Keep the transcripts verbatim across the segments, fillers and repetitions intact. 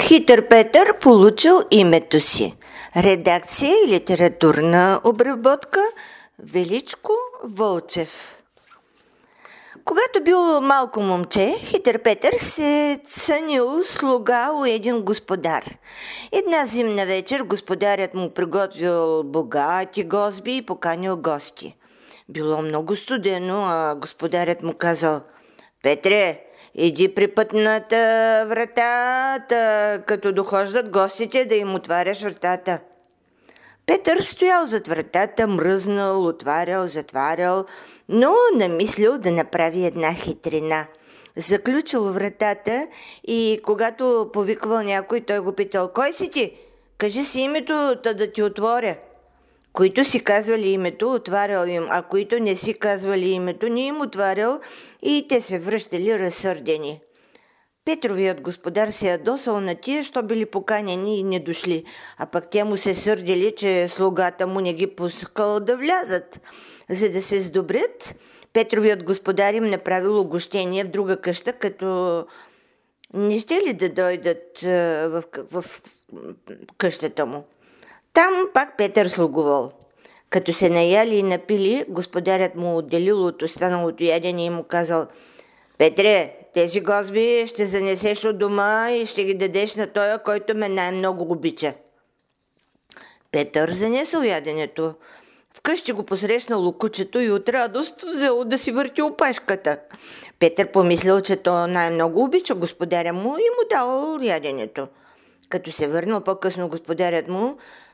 Хитър Петър получил името си. Редакция и литературна обработка Величко Вълчев. Когато бил малко момче, хитър Петър се цънил слуга у един господар. Една зимна вечер господарят му приготвил богати гозби и поканил гости. Било много студено, а господарят му казал: „Петре, иди при пътната врата, та, като дохождат гостите, да им отваряш вратата.“ Петър стоял зад вратата, мръзнал, отварял, затварял, но намислил да направи една хитрина. Заключил вратата и когато повиквал някой, той го питал: „Кой си ти? Кажи си името, та да ти отворя.“ Които си казвали името, отварял им, а които не си казвали името, не им отварял и те се връщали разсърдени. Петровият господар се ядосал на тия, що били поканени и не дошли, а пък те му се сърдили, че слугата му не ги пускал да влязат. За да се сдобрят, Петровият господар им направил угощение в друга къща, като не ще ли да дойдат в, в, в къщата му. Там пак Петър слугувал. Като се наяли и напили, господарят му отделил от останалото ядене и му казал: „Петре, тези гозби ще занесеш от дома и ще ги дадеш на тоя, който ме най-много обича.“ Петър занесъл яденето. Вкъщи го посрещнало кучето и от радост взело да си върти опашката. Петър помислил, че то най-много обича господаря му и му дал яденето. Като се върнал по-късно господарят му,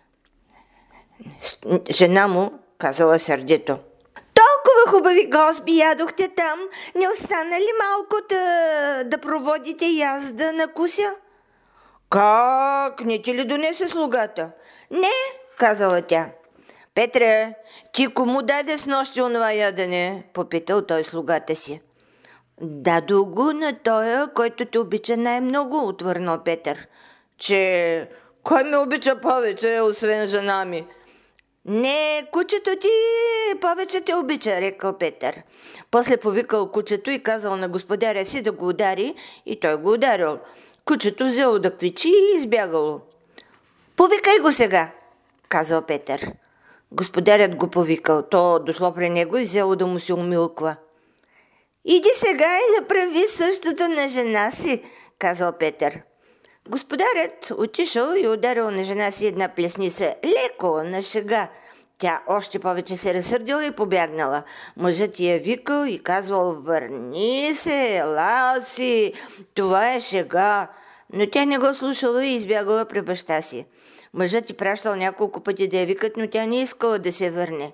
жена му казала сърдито: „Толкова хубави гозби ядохте там, не остана ли малко да, да проводите и аз да накуся?“ „Как? Не ти ли донесе слугата?“ „Не“, казала тя. „Петре, ти кому даде с нощи онова ядене?“ попитал той слугата си. „Дадо го на тоя, който те обича най-много“, отвърнал Петър. „Че кой ме обича повече, освен жена ми?“ „Не, кучето ти повече те обича“, рекал Петър. После повикал кучето и казал на господаря си да го удари, и той го ударил. Кучето взело да квичи и избягало. „Повикай го сега“, казал Петър. Господарят го повикал. То дошло при него и взело да му се умилква. „Иди сега и направи същото на жена си“, казал Петър. Господарят отишъл и ударил на жена си една плесница, леко, на шега. Тя още повече се разсърдила и побягнала. Мъжът я викал и казвал: „Върни се, ела си, това е шега“. Но тя не го слушала и избягала при баща си. Мъжът й пращал няколко пъти да я викат, но тя не искала да се върне.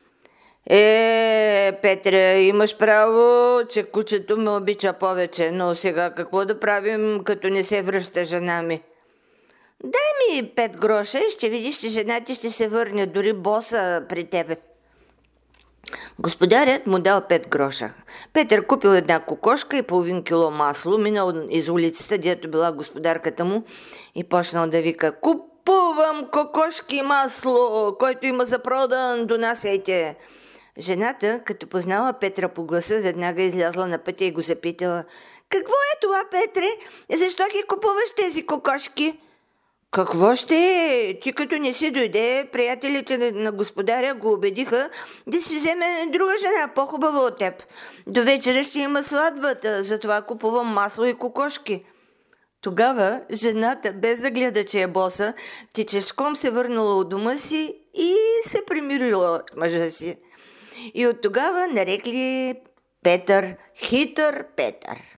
„Е, Петре, имаш право, че кучето ме обича повече, но сега какво да правим, като не се връща жена ми?“ „Дай ми пет гроша и ще видиш, че жена ти ще се върне, дори боса при тебе.“ Господарят му дал пет гроша. Петър купил една кокошка и половин кило масло, минал из улицата, дето била господарката му, и почнал да вика: „Купувам кокошки и масло, който има за продан, донасяйте.“ Жената, като познала Петра по гласа, веднага излязла на пътя и го запитала: „Какво е това, Петре? Защо ги купуваш тези кокошки?“ „Какво ще е? Ти като не си дойде, приятелите на господаря го убедиха да си вземе друга жена, по-хубава от теб. До вечера ще има сватбата, затова купувам масло и кокошки.“ Тогава жената, без да гледа, че е боса, тичешком се върнала от дома си и се примирила с мъжа си. И от тогава нарекли Петър Хитър Петър.